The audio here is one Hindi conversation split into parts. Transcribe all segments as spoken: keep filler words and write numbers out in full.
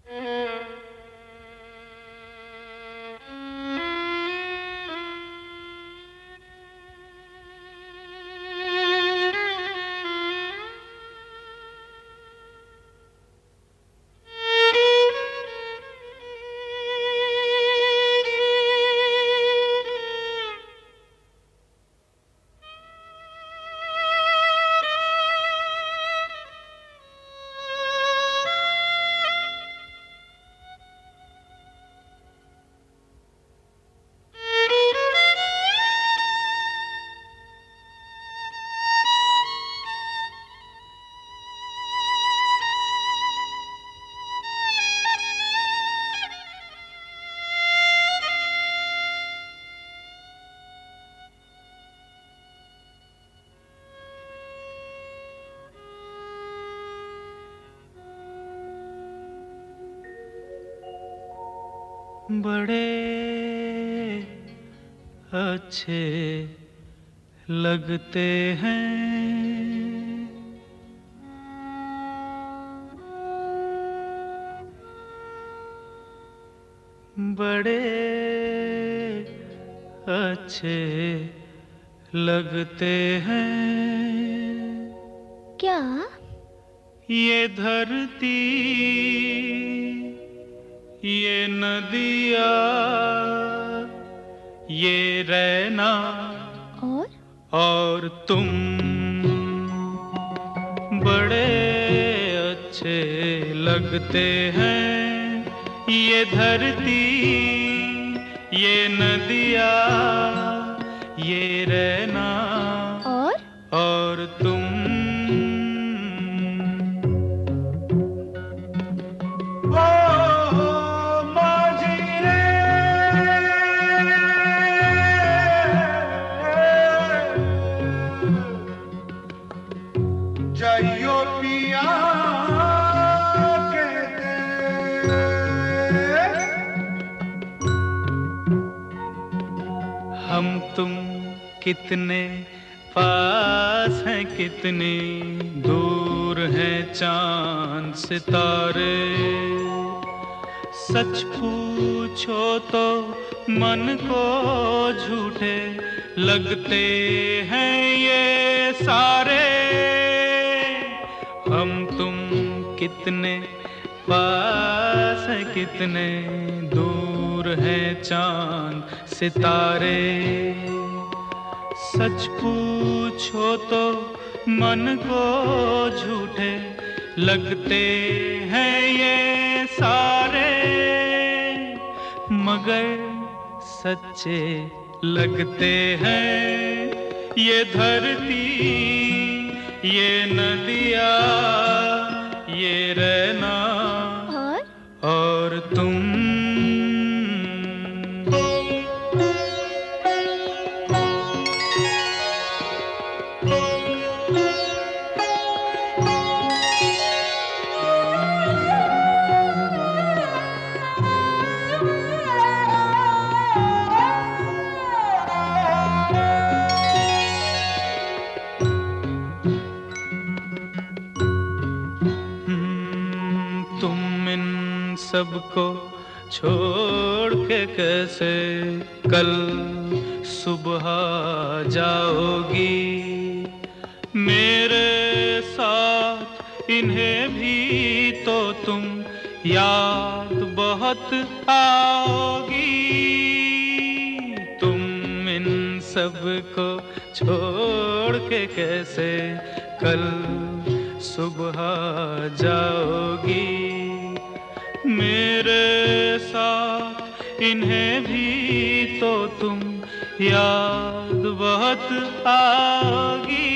बड़े अच्छे लगते हैं बड़े अच्छे लगते हैं। क्या? ये धरती, ये नदिया, ये रहना और और तुम बड़े अच्छे लगते हैं। ये धरती, ये नदिया, ये रहना और और तुम जाइयो पिया के दे। हम तुम कितने पास हैं, कितने दूर हैं चांद सितारे। सच पूछो तो मन को झूठे लगते हैं ये सारे। हम तुम कितने पास हैं, कितने दूर हैं चांद सितारे। सच पूछो तो मन को झूठे लगते हैं ये सारे, मगर सच्चे लगते हैं ये धरती, ये नदिया, ये रहना और और तुम। तुम इन सबको छोड़ के कैसे कल सुबह जाओगी। मेरे साथ इन्हें भी तो तुम याद बहुत आओगी। तुम इन सबको छोड़ के कैसे कल सुबह जाओगी। मेरे साथ इन्हें भी तो तुम याद बहुत आओगी।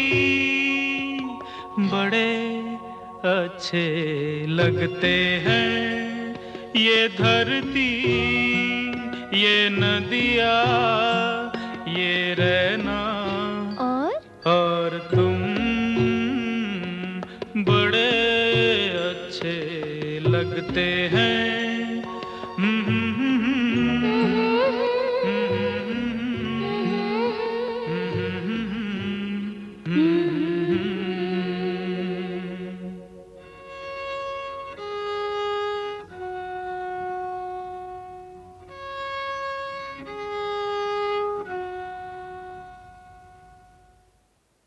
बड़े अच्छे लगते हैं ये धरती, ये नदिया, ये रहना और और तुम बड़े अच्छे लगते हैं।